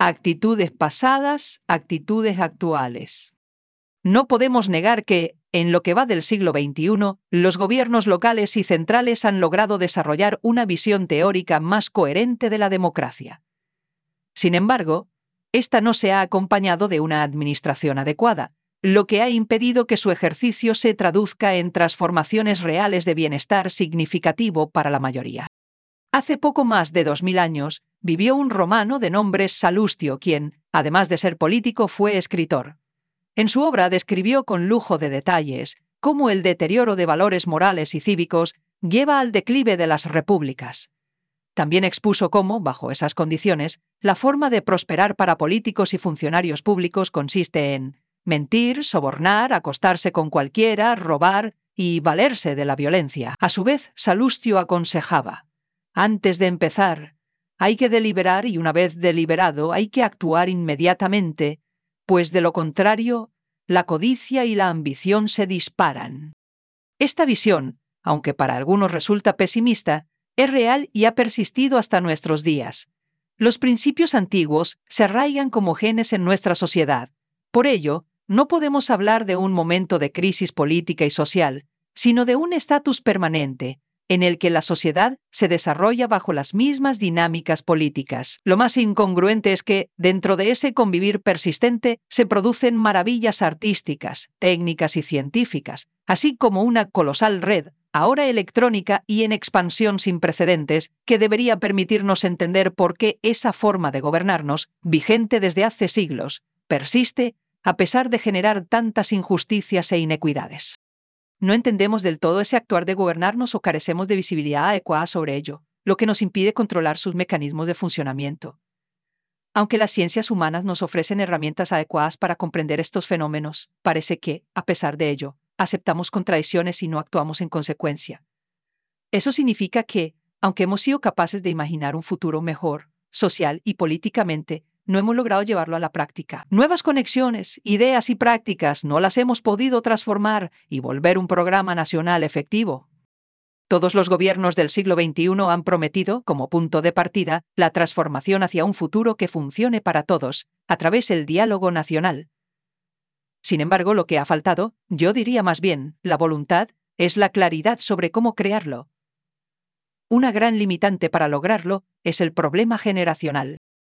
Actitudes pasadas, actitudes actuales. No podemos negar que, en lo que va del siglo XXI, los gobiernos locales y centrales han logrado desarrollar una visión teórica más coherente de la democracia. Sin embargo, esta no se ha acompañado de una administración adecuada, lo que ha impedido que su ejercicio se traduzca en transformaciones reales de bienestar significativo para la mayoría. Hace poco más de 2000 años, vivió un romano de nombre Salustio, quien, además de ser político, fue escritor. En su obra describió con lujo de detalles cómo el deterioro de valores morales y cívicos lleva al declive de las repúblicas. También expuso cómo, bajo esas condiciones, la forma de prosperar para políticos y funcionarios públicos consiste en mentir, sobornar, acostarse con cualquiera, robar y valerse de la violencia. A su vez, Salustio aconsejaba: antes de empezar, hay que deliberar y una vez deliberado hay que actuar inmediatamente, pues de lo contrario, la codicia y la ambición se disparan. Esta visión, aunque para algunos resulta pesimista, es real y ha persistido hasta nuestros días. Los principios antiguos se arraigan como genes en nuestra sociedad. Por ello, no podemos hablar de un momento de crisis política y social, sino de un estatus permanente, en el que la sociedad se desarrolla bajo las mismas dinámicas políticas. Lo más incongruente es que, dentro de ese convivir persistente, se producen maravillas artísticas, técnicas y científicas, así como una colosal red, ahora electrónica y en expansión sin precedentes, que debería permitirnos entender por qué esa forma de gobernarnos, vigente desde hace siglos, persiste a pesar de generar tantas injusticias e inequidades. No entendemos del todo ese actuar de gobernarnos o carecemos de visibilidad adecuada sobre ello, lo que nos impide controlar sus mecanismos de funcionamiento. Aunque las ciencias humanas nos ofrecen herramientas adecuadas para comprender estos fenómenos, parece que, a pesar de ello, aceptamos contradicciones y no actuamos en consecuencia. Eso significa que, aunque hemos sido capaces de imaginar un futuro mejor, social y políticamente, no hemos logrado llevarlo a la práctica. Nuevas conexiones, ideas y prácticas no las hemos podido transformar y volver un programa nacional efectivo. Todos los gobiernos del siglo XXI han prometido, como punto de partida, la transformación hacia un futuro que funcione para todos, a través del diálogo nacional. Sin embargo, lo que ha faltado, yo diría más bien, la voluntad, es la claridad sobre cómo crearlo. Una gran limitante para lograrlo es el problema generacional.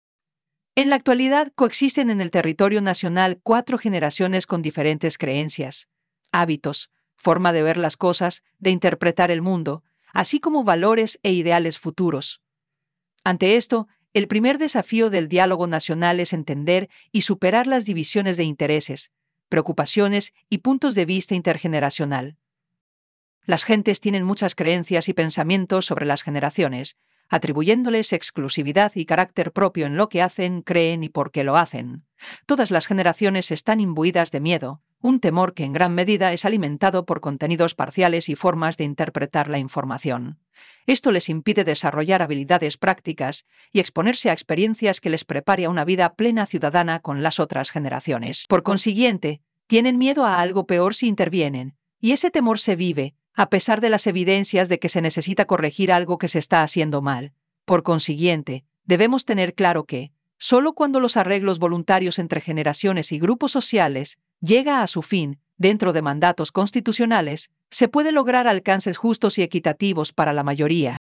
En la actualidad coexisten en el territorio nacional 4 generaciones con diferentes creencias, hábitos, forma de ver las cosas, de interpretar el mundo, así como valores e ideales futuros. Ante esto, el primer desafío del diálogo nacional es entender y superar las divisiones de intereses, preocupaciones y puntos de vista intergeneracional. Las gentes tienen muchas creencias y pensamientos sobre las generaciones, atribuyéndoles exclusividad y carácter propio en lo que hacen, creen y por qué lo hacen. Todas las generaciones están imbuidas de miedo, un temor que en gran medida es alimentado por contenidos parciales y formas de interpretar la información. Esto les impide desarrollar habilidades prácticas y exponerse a experiencias que les prepare a una vida plena ciudadana con las otras generaciones. Por consiguiente, tienen miedo a algo peor si intervienen, y ese temor se vive, a pesar de las evidencias de que se necesita corregir algo que se está haciendo mal. Por consiguiente, debemos tener claro que, solo cuando los arreglos voluntarios entre generaciones y grupos sociales llega a su fin, dentro de mandatos constitucionales, se puede lograr alcances justos y equitativos para la mayoría.